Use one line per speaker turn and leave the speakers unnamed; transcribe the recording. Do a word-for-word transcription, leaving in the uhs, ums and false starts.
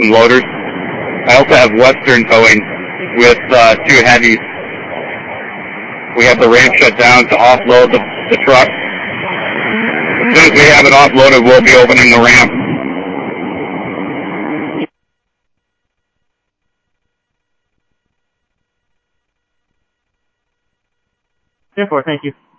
some loaders. I also have Western Towing with uh, two heavies. We have the ramp shut down to offload the, the truck. As soon as we have it offloaded, we'll be opening the ramp.
ten four, thank you.